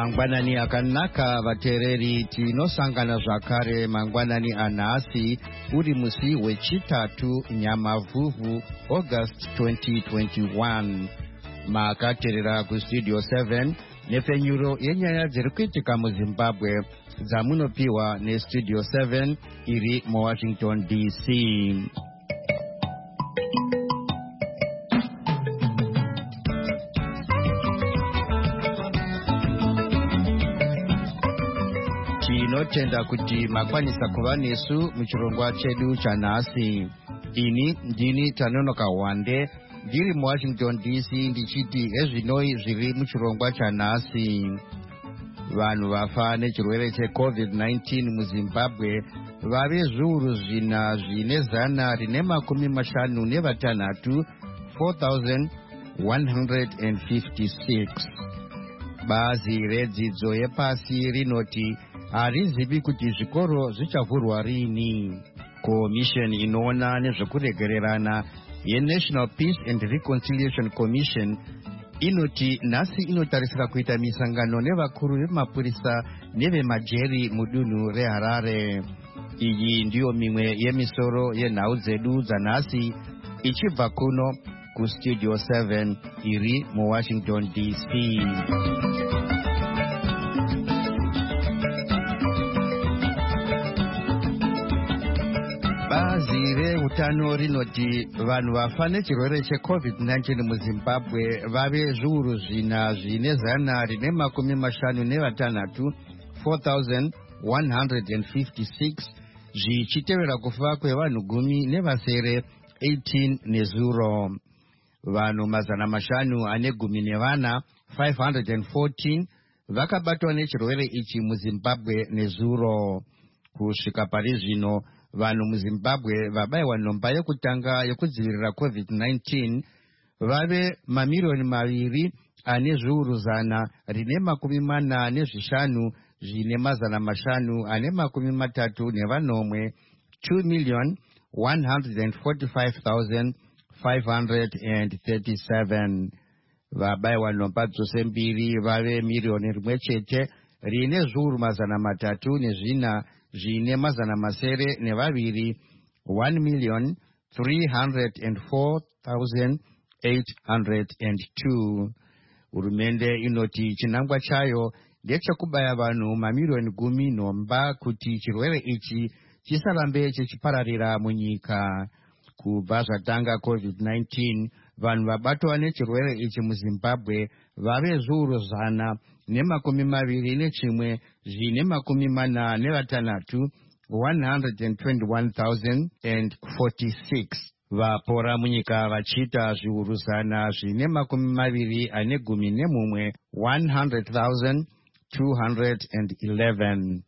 Mangwanani akanaka vatereri tinosangana zvakare mangwanani anhasi uri musi wechitatu Nyamavhuvhu August 2021. Makateerera kustudio 7 nepfenyuro yenyaya dziri kuitika muZimbabwe dzamunopiwa nestudio 7 iri muWashington DC. Tinotenda kuti makwanisa kuva nesu muchirongwa chedu chanhasi. Ini ndini Tanonoka Wande ndiri muWashington DC ndichiti ezvinoi zviri muchirongwa chanhasi. Vanhu vafa nechirwere cheCovid-19 muZimbabwe vave zviuru zvina zvine zana rine makumi mashanu nevatanhatu 4,156. Bazi redzidzo yepasi rinoti harizivi kuti zvikoro zvichavhurwa rini. Komisheni inoona nezvekuregererana yeNational Peace and Reconciliation Commission inoti nhasi inotarisira kuita misangano nevakuru vemapurisa nevemajeri mudunhu reHarare. Iyi ndiyo mimwe yemisoro yenhau dzedu dzanhasi ichibva kuno kustudio 7 iri muWashington DC. Bazi reutano rinoti vanhu vafa nechirwere cheCovid-19 muZimbabwe vave zviuru zvina zvine zana rine makumi mashanu nevatanhatu 4,156 zvichitevera kufa kwevanhu gumi nevasere 18 nezuro. Vanhu mazana mashanu ane gumi nevana 514 vakabatwa nechirwere ichi muZimbabwe nezuro. Kusvika pari zvino vanhu muZimbabwe vabayiwa nhomba yekutanga yekudzivirira COVID-19 vave mamirioni maviri ane zviuru zana rine makumi mana nezvishanu zvine mazana mashanu ane makumi matatu nevanomwe 2,145,537. Vabayiwa nhomba dzose mbiri vave miriyoni rimwe chete rine zviuru mazana matatu nezvina zvine mazana masere nevaviri 1,304,802. Hurumende inoti chinangwa chayo ndechekubaya vanhu mamirioni gumi nhomba kuti chirwere ichi chisarambe chichipararira munyika. Kubva zvatanga COVID-19 vanhu vabatwa nechirwere ichi muZimbabwe vave zviuru zana nemakumi maviri nechimwe zvine makumi mana nevatanhatu 121,046. Vapora munyika vachiita zviuru zana zvine makumi maviri ane gumi nemumwe 100,211.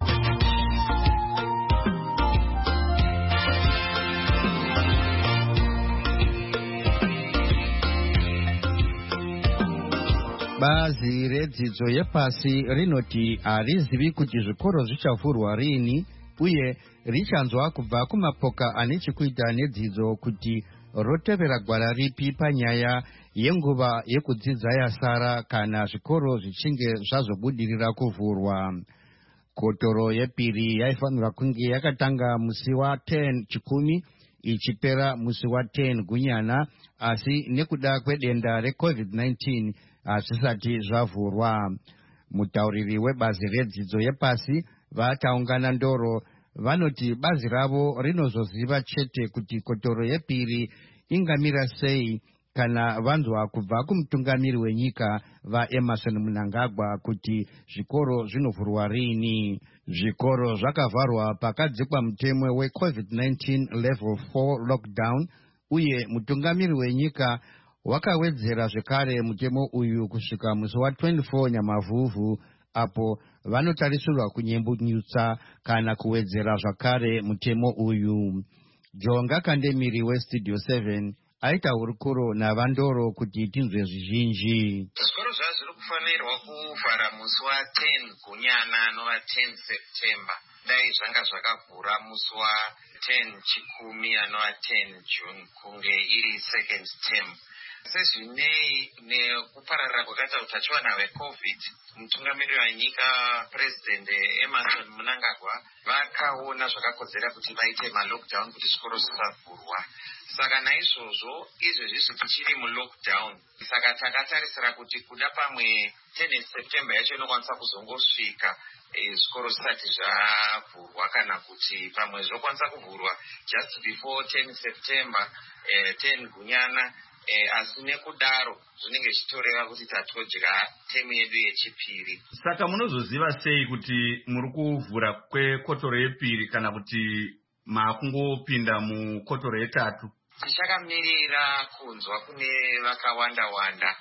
Bazi redzidzo yepasi rinoti harizivi kuti zvikoro zvichavhurwa rini uye richanzwa kubva kumapoka ane chekuita nedzidzo kuti rotevera gwara ripi panyaya yenguva yekudzidza yasara kana zvikoro zvichinge zvazobudirira kuvhurwa. Kotoro yepiri yaifanirwa kunge yakatanga musi wa10 chikumi ichipera musi wa10 gunyana, asi nekuda kwedenda reCovid-19 hazvisati zvavhurwa. Mutauriri webazi redzidzo yepasi vataungana ndoro vanoti bazi ravo rinozoziva chete kuti kotoro yepiri ingamira sei kana vanzwa kubva kumutungamiri wenyika vaEmerson Mnangagwa kuti zvikoro zvinovhurwa rini. Zvikoro zvakavharwa pakadzikwa mutemo weCovid-19 level 4 lockdown uye mutungamiri wenyika wakawedzera zvekare mutemo uyu kusvika musi wa24 Nyamavhuvhu apo vanotarisirwa kunyembunyutsa kana kuwedzera zvakare mutemo uyu. Jonga Kandemiri westudio 7 aita hurukuro navandoro kuti tinzwe zvizhinji. Zvikoro zvazviri kufanirwa kuvhara musi wa10 gunyana nova10 September. Dai zvanga zvakavhura musi wa10 chikumi anova10 June kunge iri second term. sezvinei nekupararira kwakaita utachiwana hwecovid, mutungamiriri wenyika President Emerson Mnangagwa vakaona zvakakodzera kuti vaite malockdown kuti zvikoro zvisavhurwa. Saka naizvozvo izvezvi tichiri mulockdown, saka takatarisira kuti kuda pamwe 10 September yacho inokwanisa kuzongosvika zvikoro zvisati zvavhurwa, kana kuti pamwe zvokwanisa kuvhurwa just before 10 September 10 Gunyana. Asi nekudaro zvinenge zvichitoreva kuti tatodya temu yedu yechipiri. Saka munozoziva sei kuti muri kuvhura kwekotoro yepiri kana kuti makungopinda mukotoro yetatu? Tichakamirira kunzwa kune vakawanda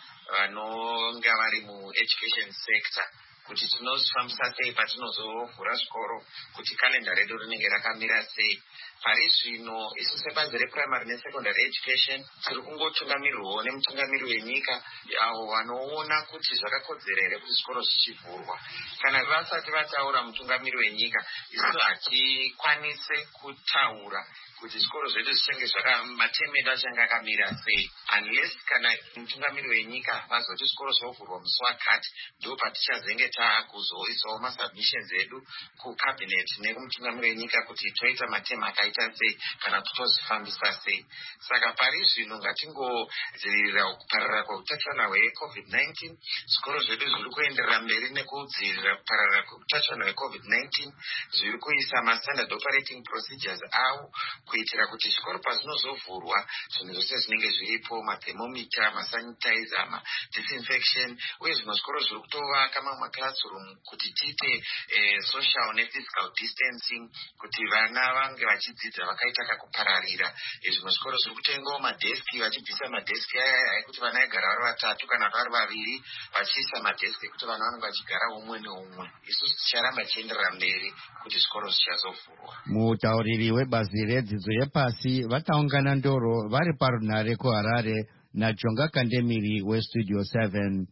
vanonga vari mueducation sector kuti tinozifambisa sei patinozovhura zvikoro, kuti kalenda redu rinenge rakamira sei. Pari zvino isu sebazi reprimary nesecondary education tiri kungotungamirirwawo nemutungamiri wenyika avo vanoona kuti zvakakodzera here kuti zvikoro zvichivhurwa. Kana vasati vataura mutungamiri wenyika, isu hatikwanise kutaura kuti zvikoro zvedu zvichange matemu edu achange akamira sei, unless kana mutungamiri wenyika vazoti zvikoro zvinovhurwa musi wakati, ndo patichazenge takuzoisawo masubmissions edu kucabinet nekumutungamiri wenyika kuti toita matemu akaita sei kana tutozifambisa sei. Saka pari zvino ngatingodzivirira kupararira kweutachiwana hweCovid-19. Zvikoro zvedu zviri kuenderera mberi nekudzivirira kupararira kweutachiwana hweCovid-19, zviri kuisa mastandard operating procedures avo kuitira kuti zvikoro pazvinozovhurwa zvinhu zvose zvinenge zviripo, mathermometer, masanitizer, madisinfection, uye zvimwe zvikoro zviri kutovaka mamwe classroom kuti tiite social nephysical distancing kuti vana vange vachidzidza vakaita kakupararira. Zvimwe zvikoro zviri kutengawo madeski, vachibvisa madeski aya ekuti vana vaigara vari vatatu kana vari vaviri, vachiisa madeski ekuti vana vanenge vachigara umwe neumwe. Isusu ticharamba tichienderera mberi kuti zvikoro zvichazovhurwa. Mutauriri webazi redzidzo yepasi vataungana ndoro vari parunhare kuHarare naJonga Kandemiri weStudio 7.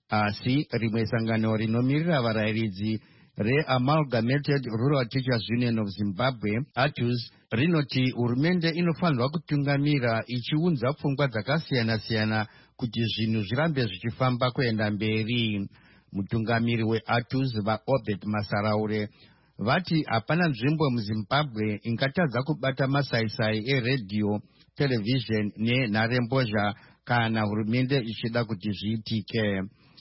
Asi rimwe sangano rinomirira varayiridzi reAmalgamated Rural Teachers Union of Zimbabwe, ATUZ, rinoti hurumende inofanirwa kutungamira ichiunza pfungwa dzakasiyana-siyana kuti zvinhu zvirambe zvichifamba kuenda mberi. Mutungamiri weATUZ vaObed Masaraure vati hapana nzvimbo muZimbabwe ingatadza kubata masaisai eredhiyo, television nenharembozha kana hurumende ichida kuti zviitike.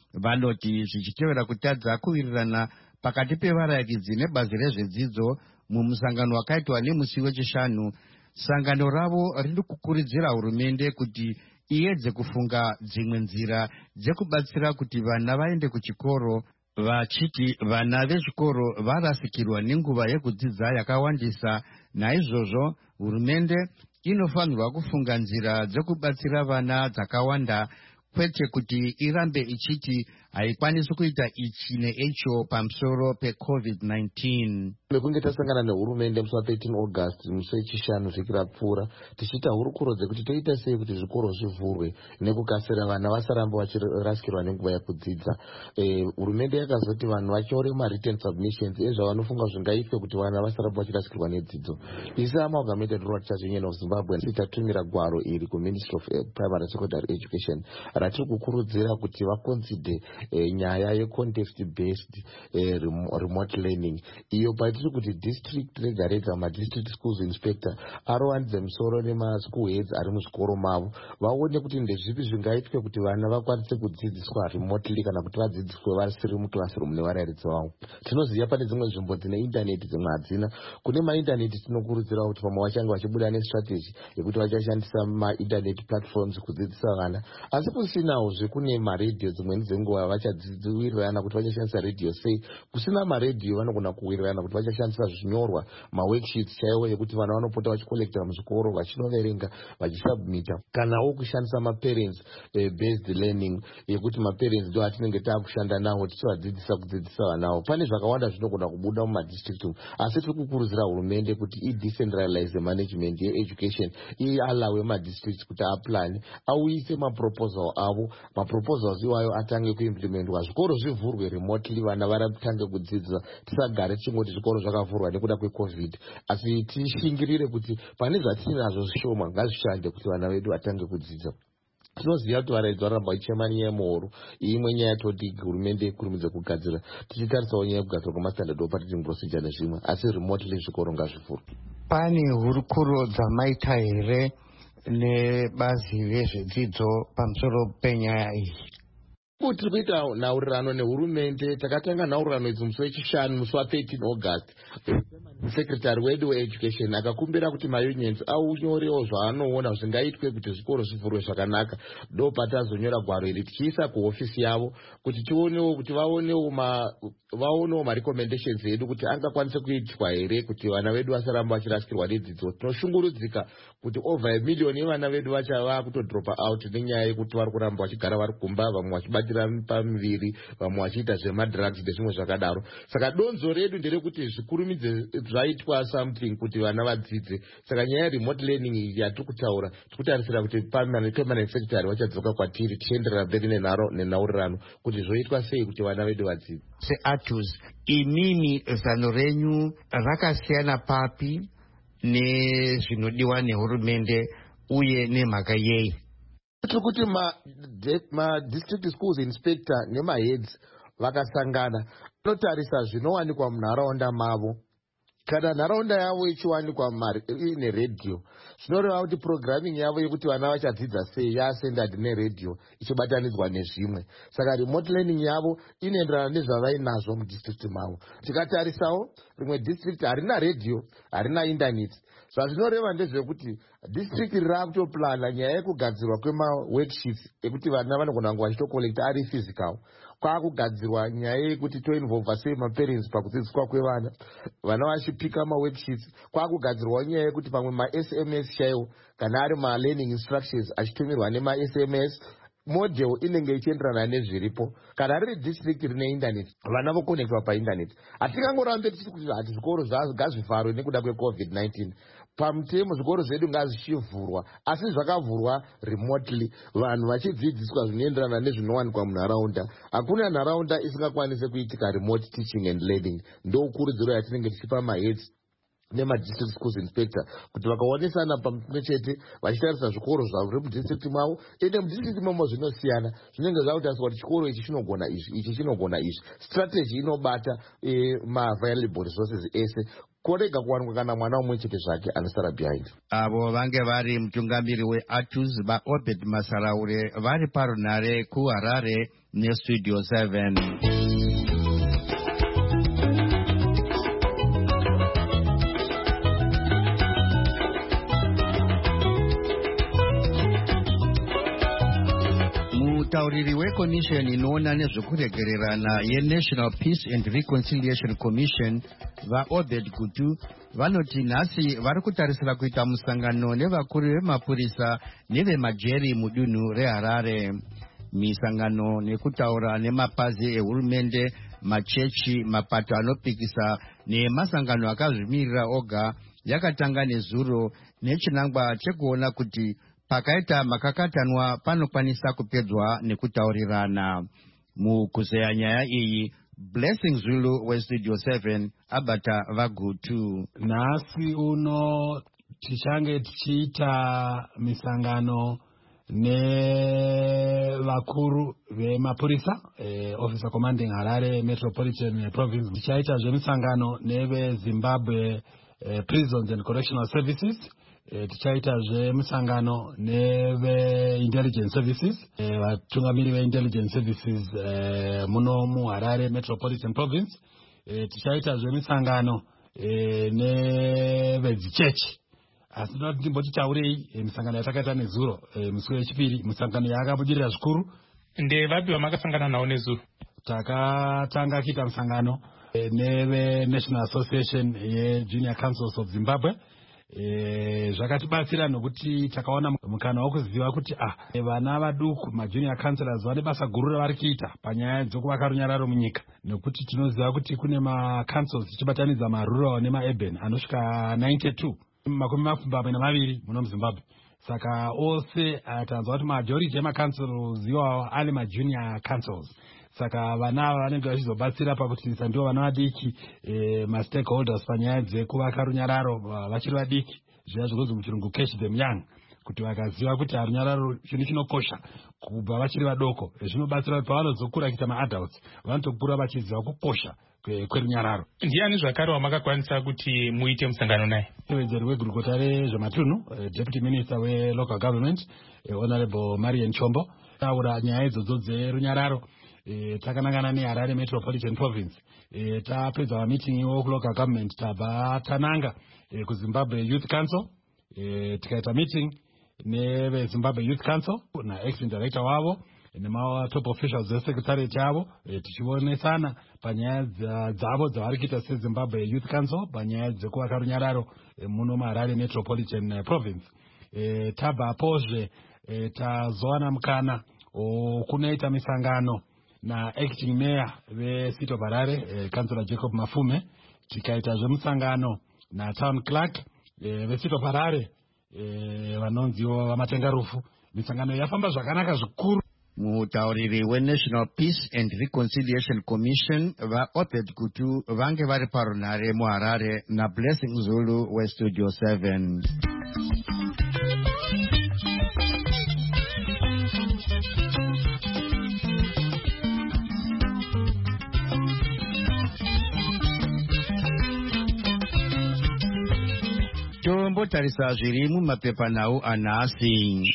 Vanoti zvichitevera kutadza kuwirirana pakati pevarayiridzi nebazi rezvedzidzo mumusangano wakaitwa nemusi wechishanu, sangano ravo riri kukurudzira hurumende kuti iedze kufunga dzimwe nzira dzekubatsira kuti vana vaende kuchikoro, vachiti vana vezvikoro varasikirwa nenguva yekudzidza yakawandisa. Naizvozvo hurumende inofanirwa kufunga nzira dzekubatsira vana dzakawanda, kwete kuti irambe ichiti haikwanisi kuita ichi neicho pamusoro peCovid-19. Mekunge tasangana nehurumende musi wa13 August musi wechishanu zvikirapfuura tichiita hurukuro dzekuti toita sei kuti zvikoro zvivhurwe nekukasira vana vasaramba vachirasikirwa nenguva yekudzidza. Hurumende yakazoti vanhu vachiore written submissions ezvavanofunga zvingaitwe kuti vana vasaramba vachirasikirwa nedzidzo. Isi Amalgamated Rural Teachers Union of Zimbabwe tatumira gwaro iri kuMinistry of Primary and Secondary Education ratiri kukurudzira kuti vaconsider nyaya yecontext based remote learning, iyo patiri kuti district rega rega madistrict schools inspector arowanidze musoro nemaschool heads ari muzvikoro mavo vaone kuti ndezvipi zvingaitwe kuti vana vakwanise kudzidziswa remotely kana kuti vadzidziswe vasiri muclassroom nevarayiridzi vavo. Tinoziva pane dzimwe nzvimbo dzine intaneti dzimwe hadzina. Kune maintaneti tinokurudzira kuti pamwe vachange vachibuda nestrategy yekuti vachashandisa maintaneti platforms kudzidzisa vana, asi kusinawo zvekune maredhiyo dzimweni dzenguva vachadziwirirana kuti vachashandisa redhiyo sei. Kusina maredhiyo vanogona kuwirirana kuti vachashandisa zvinyorwa, maworksheets chaiwo yekuti vana vanopota vachikolekta muzvikoro vachinoverenga vachisubmita, kanawo kushandisa maparents based learning yekuti maparents ndo atinenge taakushanda nawo tichivadzidzisa kudzidzisa vanavo. Pane zvakawanda zvinogona kubuda mumadistrict umu, asi tiri kukurudzira hurumende kuti idecentralize management yeeducation, ialawe madistrict kuti aplane, auyise maproposal avo. Maproposals iwayo atange kuimplementwa, zvikoro zvivhurwe remotely, vana varatange kudzidza. Tisagare tichingoti zvikoro zvakavhurwa nekuda kweCovid, asi tishingirire kuti pane zvatinazvo zvishoma ngazvishande kuti vana vedu vatange kudzidza. tinoziva kuti varaidzi varamba vachichema nyaya yemuhoro. Imwe nyaya yatoti hurumende ikurumidza kugadzira, tichitarisawo nyaya yekugadzirwa kwemastandard operating procedure nezvimwe, asi remotely zvikoro ngazvivhurwe. Pane hurukuro dzamaita here nebazi rezvedzidzo pamusoro penyaya iyi? Tiri kuita nhaurirano nehurumende. Takatanga nhaurirano idzi musi wechishanu, musi wa13 August. Sekretari wedu weeducation akakumbira kuti maunions aunyorewo zvaanoona zvingaitwe kuti zvikoro zvivhurwe zvakanaka. Ndo patazonyora gwaro iri tichiisa kuhofisi yavo kuti tionewo kuti vaonewo marecommendations edu kuti angakwanise kuitwa here kuti vana vedu vasaramba vachirasikirwa nedzidzo. Tinoshungurudzika kuti over 1 million yevana vedu vachava kutodropa out nenyaya yekuti vari kuramba vachigara vari kumba, vamwe vachibatira pamiviri, vamwe vachiita zvemadrugs nezvimwe zvakadaro. Saka donzo redu nderekuti zvikurumidze zvaitwa something kuti vana vadzidze. Saka nyaya remote learning yatiri kutaura, tiri kutarisira kuti permanent secretary vachadzoka kwatiri tichienderera mberi nenhaurirano kuti zvoitwa sei kuti vana vedu vadzidze. SeATUS, imimi zano renyu rakasiyana papi nezvinodiwa nehurumende uye nemhaka yei? Tiri kuti district schools inspector nemaheads vakasangana vanotarisa zvinowanikwa munharaunda mavo. Kana nharaunda yavo ichiwanikwa ine radio, zvinoreva kuti programming yavo yekuti vana vachadzidza sei yaasendad neradio ichibatanidzwa nezvimwe. Saka remote learning yavo inoenderana nezvavainazvo mudistrict mavo. Tikatarisawo rimwe district harina radio, harina internet. Zvazvinoreva ndezvekuti district raakutoplana nyaya yekugadzirwa kwemaworksheets ekuti vana vanogona kunge vachitokolekta ari physical. Kwakugadzirwa nyaya yekuti toinvolva sei maparents pakudzidziswa kwevana, vana vachipika maworksheets. Kwakugadzirwa nyaya yekuti pamwe ma-SMS chaiwo kana ari ma-learning instructions achitumirwa nema-SMS. Model inenge ichienderana nezviripo. Kana riri district rine internet, vana vokonekwa painternet. Hatikangorambe tichiti kuti hati zvikoro ngazvivharwe nekuda kweCovid-19. Pamutemo zvikoro zvedu ngazvichivhurwa, asi zvakavhurwa remotely, vanhu vachidzidziswa zvinoenderana nezvinowanikwa munharaunda. Hakuna nharaunda isingakwanise kuitika remote teaching and learning. Ndokurudziro yatinenge tichipa maheads nema-district schools inspector kuti vakaonesana pamwe chete vachitarisa zvikoro zvavo mudistrict mavo. Ende mudistrict mavo zvinosiyana, zvinenge zvakutariswa kuti chikoro ichi chinogona izvi, ichi chinogona izvi. Strategy inobata ma-available resources ese, korega kuwanikwa kana mwana umwe chete zvake anosara behind. Avo vange vari mutungamiri weATUS vaObed Masaraure vari parunhare kuHarare neStudio 7. Mutauriri weCommission inoona nezvekuregererana yeNational Peace and Reconciliation Commission vaObed Gutu vanoti nhasi vari kutarisira kuita musangano nevakuru vemapurisa nevemajeri mudunhu reHarare. Misangano nekutaura nemapazi ehurumende, machechi, mapato anopikisa nemasangano akazvimirira oga yakatanga nezuro nechinangwa chekuona kuti pakaita makakatanwa panokwanisa kupedzwa nekutaurirana. Mukuzeya nyaya iyi, Blessing Zulu weStudio 7 abata vaGutu. Nhasi uno tichange tichiita misangano nevakuru vemapurisa, Officer Commanding Harare Metropolitan Province. Tichaita zvemisangano neveZimbabwe Prisons and Correctional Services. Tichaita zvemisangano neve-intelligence services, vatungamiri ve-intelligence services muno muHarare Metropolitan Province. Tichaita zvemisangano nevedzichechi. Asi ndimboti taurei misangano yatakaita nezuro musi wechipiri, misangano yakabudirira zvikuru. Ndevapi vamakasangana nawo nezuro? Takatanga kuita musangano neve-National Association yeJunior Councils of Zimbabwe. Zvakatibatsira nokuti takaona mukana wokuziva kuti vana vaduku majunior councillors vane basa guru ravari kuita panyaya dzokuvaka runyararo munyika, nokuti tinoziva kuti kune macouncils tichibatanidza marural nemaurban anosvika 92 42 muno muZimbabwe. Saka ose tanzwa kuti majority emacouncils iwawo ane majunior councils. Saka vana vanenge vachizobatsira pakutisisa ndivo vana vadiki mastakeholders panyaya dzekuvaka runyararo vachiri vadiki, zviya zvinonzi muchirungu catch them young, kuti vakaziva kuti runyararo chinhu chinokosha kubva vachiri vadoko, zvinobatsira kuti pavanozokura kuita maadults vanotokura vachiziva kukosha kwerunyararo. Ndiani zvakare wamakakwanisa kuti muite musangano naye? Muwedzeri wegurukota rezvematunu, deputy minister welocal government, honorable Marian Chombo, taura nyaya idzodzo dzerunyararo. Takanangana neHarare Metropolitan Province, tapedza mameeting iwo kulocal government, tabva tananga kuZimbabwe Youth Council, tikaita meeting neveZimbabwe Youth Council na-acting director wavo nema-top officials esecretariat yavo, tichionesana panyaya dzavo dzavari kuita seZimbabwe Youth Council panyaya dzekuvaka runyararo muno muHarare Metropolitan Province. Tabvapozve tazowana mukana kunoita misangano na-acting mayor veCity of Harare, Councillor Jacob Mafume, tikaitazve musangano na-town clerk veCity of Harare, vanonziwo vamatenga rufu. Misangano yafamba zvakanaka zvikuru. Mutauriri weNational Peace and Reconciliation Commission vaOped Kutu vange vari parunhare muHarare naBlessing Zulu weStudio 7. Tombotarisa zviri mumapepanhau anhasi.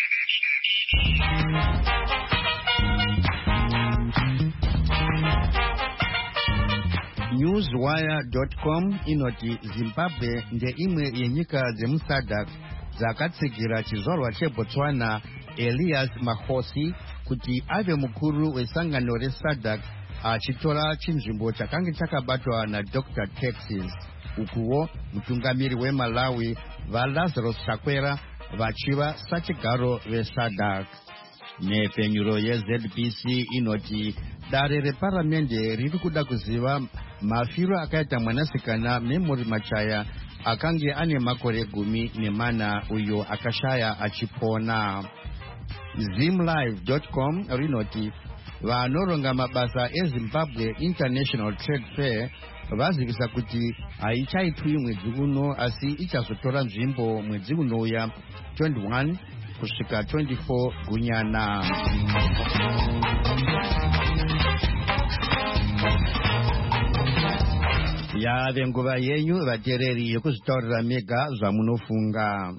Newswire.com inoti Zimbabwe ndeimwe yenyika dzemuSADC dzakatsigira chizvarwa cheBotswana Elias Mahosi kuti ave mukuru wesangano reSADC achitora chinzvimbo chakange chakabatwa naDr. Texas. Ukuwo mutungamiri weMalawi vaLazarus Chakwera vachiva sachigaro veSADC. Nepfenyuro yeZBC inoti dare reparamende riri kuda kuziva mafiro akaita mwanasikana Memory Machaya akange ane makore 14 uyo akashaya achipona. Zimlive.com rinoti vanoronga mabasa eZimbabwe International Trade Fair vazivisa kuti haichaitwi mwedzi uno asi ichazotora nzvimbo mwedzi unouya 21 kusvika 24 Gunyana. Yave nguva yenyu vateereri yekuzvitaurira mega zvamunofunga.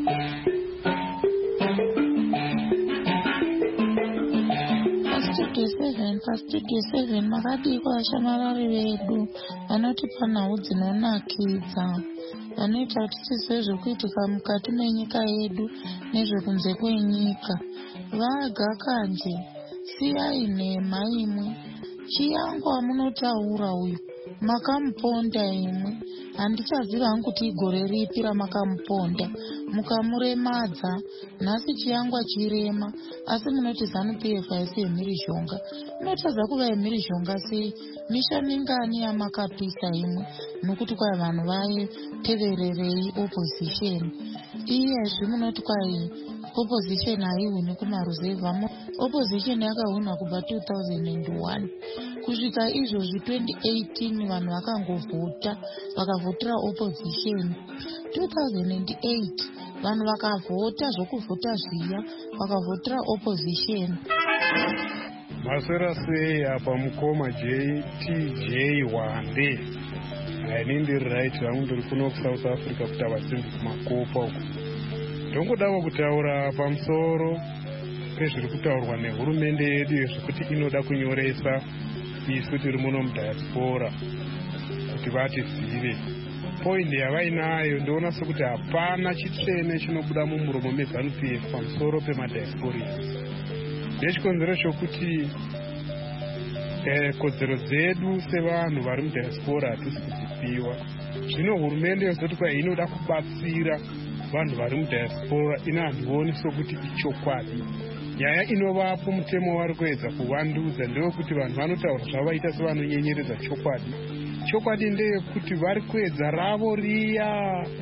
Pastudio 7 makadikwa vashamarari vedu vanotipa nhau dzinonakidza, vanoita kuti tizive zvekuitika mukati menyika yedu nezvekunze kwenyika. Vaga kanje siyai nhema imwe, chiyangwa munotaura uyu makamuponda imwe. Handichaziva hangu kuti igore ripi ramakamuponda mukamuremadza. Nhasi chiyangwa chirema asi munoti ZANU-PF haisi yemhirizhonga. Munotadza kuva yemhirizhonga sei? Misha mingani yamakapisa imwe nokuti kwai vanhu vaitevererei opposition. Iyezvi munoti kwai opposition haihwini kumaruzevha. Opposition yakahwina kubva 2001 kusvika izvozvi 2018 vanhu vakangovhota vakavhotera opposition. 2008 vanhu vakavhota zvokuvhota zviya vakavhotera opposition. Maswera sei apa mukoma JTJ Wande ainindi right vangu ndiri kuno kuSouth Africa kuti avasimbi kumakopa uko. Ndongodawo kutaura pamusoro pezviri kutaurwa nehurumende yedu yezvekuti inoda kunyoresa isu tiri muno mudiaspora kuti vatizive. Point yavainayo ndoona sekuti hapana chitsvene chinobuda mumuromo meZANU-PF pamusoro pemadiasporians. Nechikonzero chokuti kodzero dzedu sevanhu vari mudiaspora hatisi kudzipiwa. Zvino hurumende yozoti kwai inoda kubatsira vanhu vari mudiaspora, ina handioni sokuti ichokwadi. Nyaya inovapo mutemo vari kuedza kuvandudza ndewekuti vanhu vanotaura zvavaita sevanonyenyeredza chokwadi. Chokwadi ndeyekuti vari kuedza ravo riya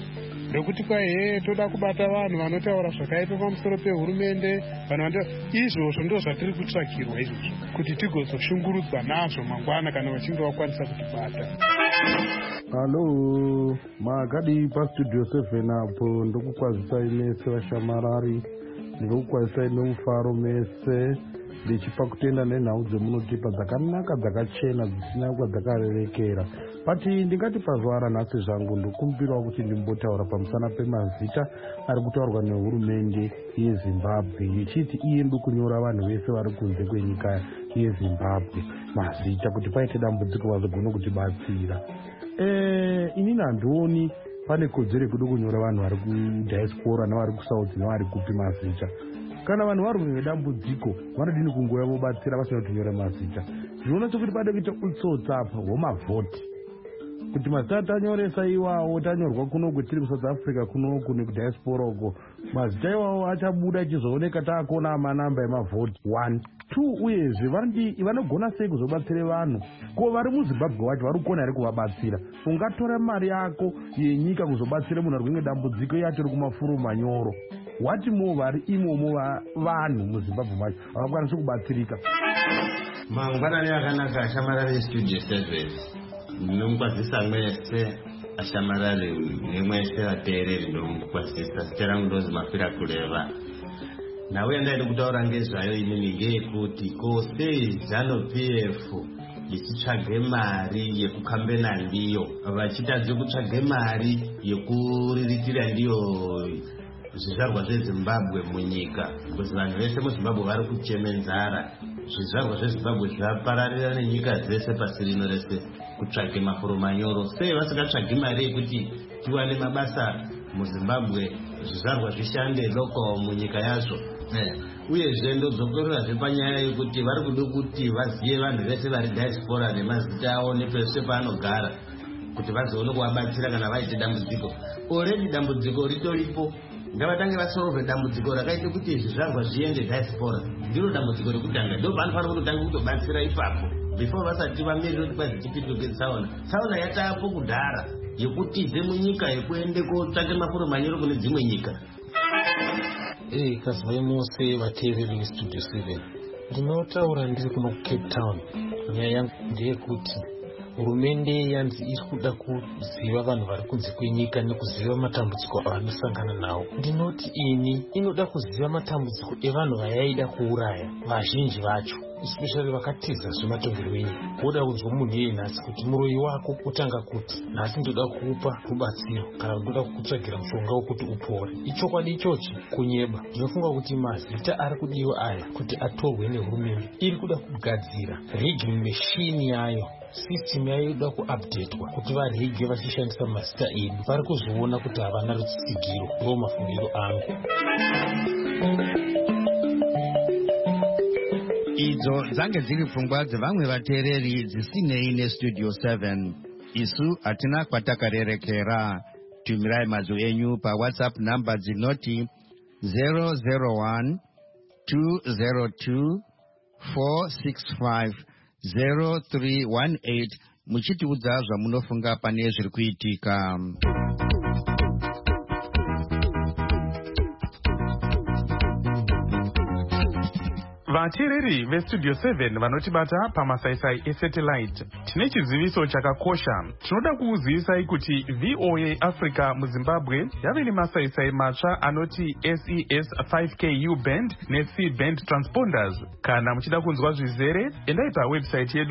rekuti kwai toda kubata vanhu vanotaura zvakaipa pamusoro pehurumende, vanhu izvozvo ndo zvatiri kutsvakirwa izvozvo, kuti tigozoshungurudzwa nazvo mangwana kana vachinge vakwanisa kutibata. Halo, makadi pastudio 7 apo ndokukwazisai mese vashamarari, ndinokukwazisai neufaro mese, ndichipa kutenda nenhau dzemunotipa dzakanaka dzakachena dzisina kwadzakarerekera. Pati ndingati pazuva ranhasi zvangu ndokumbirawo kuti ndimbotaura pamusana pemazita ari kutaurwa nehurumende yeZimbabwe ichiti iyedu kunyora vanhu vese vari kunze kwenyika yeZimbabwe mazita kuti paite dambudziko vazogona kutibatsira. Inini handioni pane kodzero yekuda kunyora vanhu vari kudiaspora nevari kusouth nevari kupi mazita. Kana vanhu vari nedambudziko vanodini kungoya vobatsira vasina kutinyora mazita. Zvinoona sekuti pade kuita utsotsa apa hwemavhoti kuti mazita tanyoresa iwawo tanyorwa kunoku tiri kuSouth Africa kunoku nekudiaspora uko, mazita iwawo achabuda achizooneka taakona amanamba emavhoti 1 2 uyezve vanogona sei kuzobatsira vanhu ko vari muZimbabwe wacho vari kukona here kuvabatsira? Ungatora mari yako yenyika kuzobatsira munhu ari kunge dambudziko yacho ri kumafuru manyoro, wati mo vari imomo vanhu muZimbabwe macho havakwanisi kubatsirika. Mangwanani akanaka ashamarari Studio 7 ndinomukwazisa mwese ashamarari nemwese vateereri ndomukwazisa. Zita rangu ndozi Mafira Kuleva. Nauya ndaida kutaura ngezvayo inini ngeyekuti ko sei ZANU-PF ichitsvage mari yekukambena ndiyo, vachitadze kutsvage mari yekuriritira ndiyo zvizvarwa zveZimbabwe munyika, kuti vanhu vese muZimbabwe vari kuchemenzara. Zvizvarwa zveZimbabwe zvapararira nenyika dzese pasi rino rese kutsvage mafuro manyoro. Sei vasingatsvagi mari yekuti tiwane mabasa muZimbabwe, zvizvarwa zvishande loko munyika yazvo? Uyezve ndodzokererazve panyaya yekuti vari kuda kuti vazive vanhu vese vari diaspora nemazita avo nepese paanogara, kuti vazoone kuvabatsira kana vaite dambudziko. Already dambudziko ritoripo, ngavatange vasorove dambudziko rakaita kuti zvizvarwa zviende diaspora. Ndiro dambudziko rekutanga, ndo panofanira kutotanga kutobatsira ipapo before vasati vamirira kuti kwazi tipituke tsaona. Tsaona yataapo kudhara yekutize munyika yekuende kotsvake mafuro manyoro kune dzimwe nyika. Kazivai mose vateereri veStudio 7, ndinotaura ndiri kuno kuCape Town. Nyaya yangu ndeyekuti hurumende yanzi iri kuda kuziva vanhu vari kunze kwenyika nekuziva matambudziko avanosangana nawo. Ndinoti ini inoda kuziva matambudziko evanhu vayaida kuuraya vazhinji vacho, especially vakatiza zvematongerwo enyika. Woda kunzwa munhu iyeye nhasi kuti muroyi wako utanga kuti nhasi ndoda kukupa rubatsiro kana ndoda kukutsvagira mushonga wokuti upore. Ichokwadi ichochi kunyeba. Ndinofunga kuti mazita ari kudiwa aya kuti atorwe nehurumende iri kuda kugadzira rigging machine yayo, system yayo inoda kuupdatewa kuti varege vachishandisa mazita edu. Vari kuzoona kuti havana rutsigiro. Ndo mafungiro angu. Idzo dzange dziri pfungwa dzevamwe vateereri dzisinei neStudio 7. Isu hatina kwatakarerekera. Tumirai mazwi enyu paWhatsApp namba dzinoti 001 202 465 0318 muchitiudza zvamunofunga pane zviri kuitika. Vateereri veStudio 7 vanotibata pamasaisai esatellite, tine chiziviso chakakosha. Tinoda kuuzivisai kuti VOA Africa muZimbabwe yave nemasaisai matsva anoti SES 5K U-band neC-band transponders. Kana muchida kunzwa zvizere, endai pawebsite yedu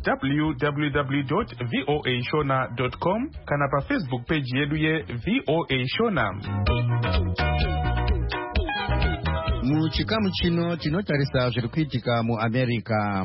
www.voashona.com kana paFacebook page yedu yeVOA Shona. Muchikamu chino tinotarisa zviri kuitika muAmerica.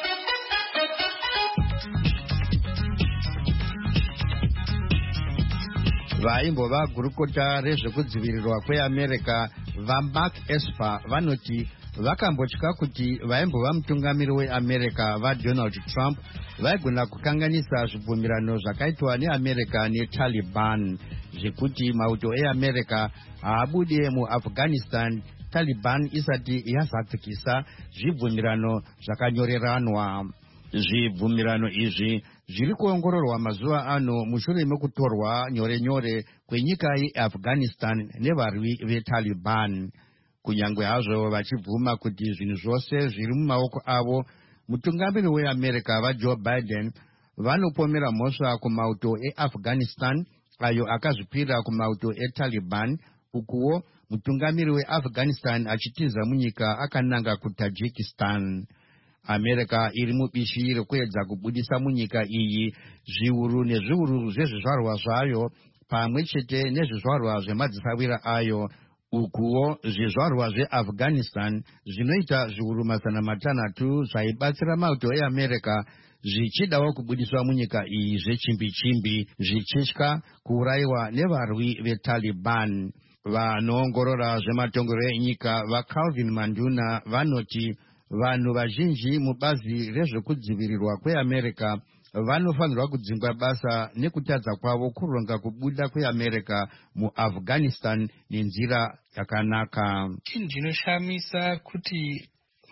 Vaimbova gurukota rezvekudzivirirwa kweAmerica vaMark Esper vanoti vakambotya kuti vaimbova mutungamiri weAmerica vaDonald Trump vaigona kukanganisa zvibvumirano zvakaitwa neAmerica neTaliban zvekuti mauto eAmerica haabudi muAfghanistan Taliban isati yazadzikisa zvibvumirano zvakanyoreranwa. Zvibvumirano izvi zviri kuongororwa mazuva ano mushure mekutorwa nyore nyore kwenyika yeafghanistan nevarwi veTaliban. Kunyange hazvo vachibvuma kuti zvinhu zvose zviri mumaoko avo, mutungamiri weAmerica vaJoe Biden vanopomera mhosva kumauto eAfghanistan ayo akazvipira kumauto eTaliban, ukuwo mutungamiri weAfghanistan achitiza munyika akananga kuTajikistan. America iri mubishi rekuedza kubudisa munyika iyi zviuru nezviuru zvezvizvarwa zvayo pamwe chete nezvizvarwa zvemadzisawira ayo, ukuwo zvizvarwa zveAfghanistan zvinoita zviuru 500 zvaibatsira mauto eAmerica zvichidawo kubudiswa munyika iyi zvechimbi-chimbi, zvichitya kuurayiwa nevarwi veTaliban. Vanoongorora zvematongero enyika vaCalvin Manduna vanoti vanhu vazhinji mubazi rezvekudzivirirwa kweAmerica vanofanirwa kudzingwa basa nekutadza kwavo kuronga kubuda kweAmerica muAfghanistan nenzira yakanaka. Chinoshamisa kuti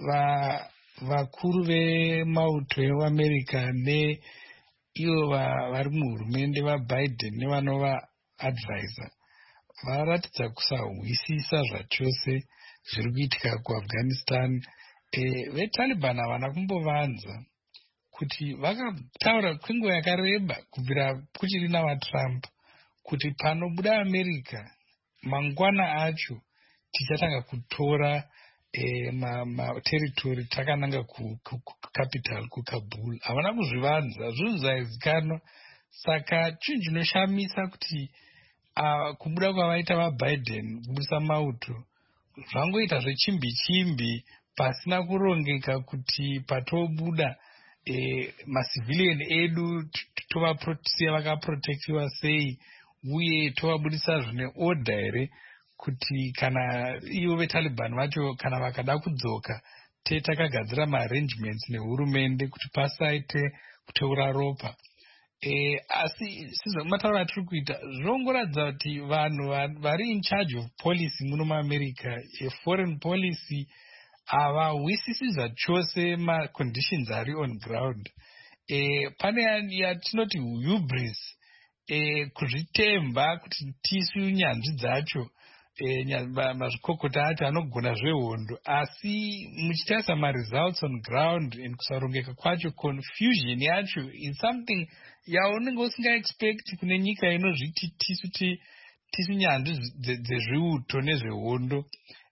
vakuru vemauto eAmerica neivo vari muhurumende vaBiden nevanova-advisor varatidza kusahwisisa zvachose zviri kuitika kuAfghanistan. VeTaliban havana kumbovanza kuti vakataura kwenguva yakareba kubvira kuchiri navaTrump kuti panobuda America mangwana acho tichatanga kutora materitory takananga kucapital kuKabul. Havana kuzvivanza, zvinhu zvaizikanwa. Saka chinhu chinoshamisa kuti kubuda kwavaita vaBiden kubudisa mauto zvangoita zvechimbi-chimbi pasina kurongeka kuti patobuda macivilian edu tovasiya vakaprotektiwa sei uye tovabudisa zvine order here, kuti kana ivo veTaliban vacho kana vakada kudzoka takagadzira maarrangements nehurumende kuti pasaite kuteura ropa. Asi matauro atiri kuita zvinongoratidza kuti vanhu vari in charge of policy muno muAmerica, foreign policy, havahwisisi zvachose maconditions ari on ground. Pane yatinoti hubris, kuzvitemba kuti tisu nyanzvi dzacho, mazvikokota acho anogona zvehondo, asi muchitarisa maresults on ground kusarongeka kwacho, confusion yacho is something yaunenge usingaexpect kune nyika inozviti tisu nyanzvi dzezviuto nezvehondo.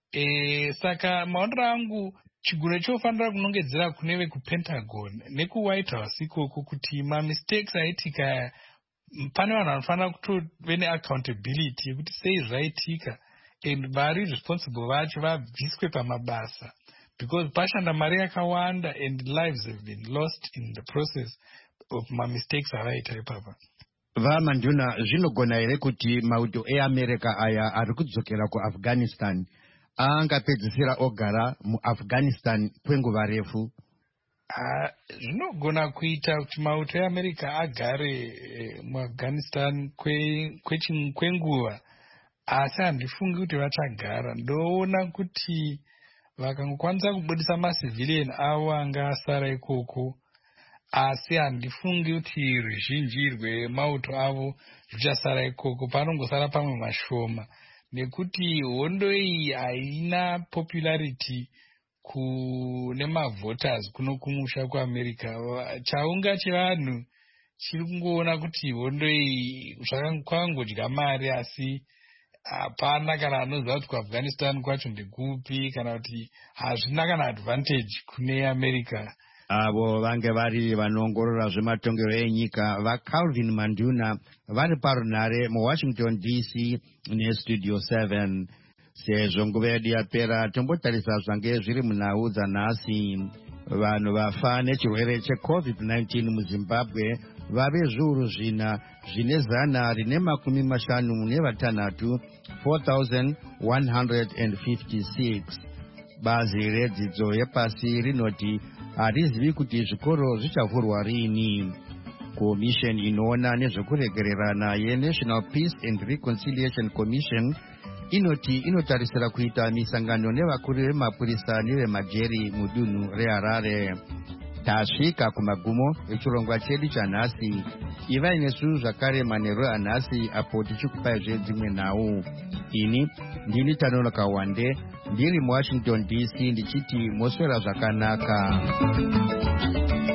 Saka maonero angu chigune chofanira kunongedzera kune vekupentagon nekuwhite house ikoko kuti mamistakes aitika pane vanhu vanofanira kutove neaccountability yekuti sei zvaitika and vari responsible vacho vabviswe pamabasa, because pashanda mari yakawanda and lives have been lost in the process of mamistakes avaita ipapa. VaManduna, zvinogona here kuti mauto eAmerica aya ari kudzokera kuAfghanistan angapedzisira ogara muAfghanistan kwenguva refu? Zvinogona kuita kuti mauto eAmerica agare muAfghanistan kwenguva, asi handifungi kuti vachagara. Ndoona kuti vakangokwanisa kubudisa macivilian avo anga asara ikoko, asi handifungi kuti ruzhinji rwemauto avo zvichasara ikoko, panongosara pamwe mashoma, nekuti hondo iyi haina popularity kune mavoters kuno kumusha kuAmerica. Chaunga chevanhu chiri kungoona kuti hondo iyi kwakangodya mari, asi hapana kana anoziva kuti kuAfghanistan kwacho ndekupi, kana kuti hazvina kana advantage kune America. Avo vange vari vanoongorora zvematongero enyika vaCalvin Manduna vari parunhare muWashington DC neStudio 7. Sezvo nguva yedu yapera, tombotarisa zvange zviri munhau dzanhasi. Vanhu vafa nechirwere cheCovid-19 muZimbabwe vave zviuru 456, 4,156. Bazi redzidzo yepasi rinoti harizivi kuti zvikoro zvichavhurwa rini. Commission inoona nezvekuregererana yeNational Peace and Reconciliation Commission inoti inotarisira kuita misangano nevakuru vemapurisa nevemajeri mudunhu reHarare. tasvika kumagumo echirongwa chedu chanhasi. Ivai nesu zvakare manheru anhasi apo tichikupai dzimwe nhau. Ini ndini Tanonoka Wande ndiri muWashington DC ndichiti moswera zvakanaka.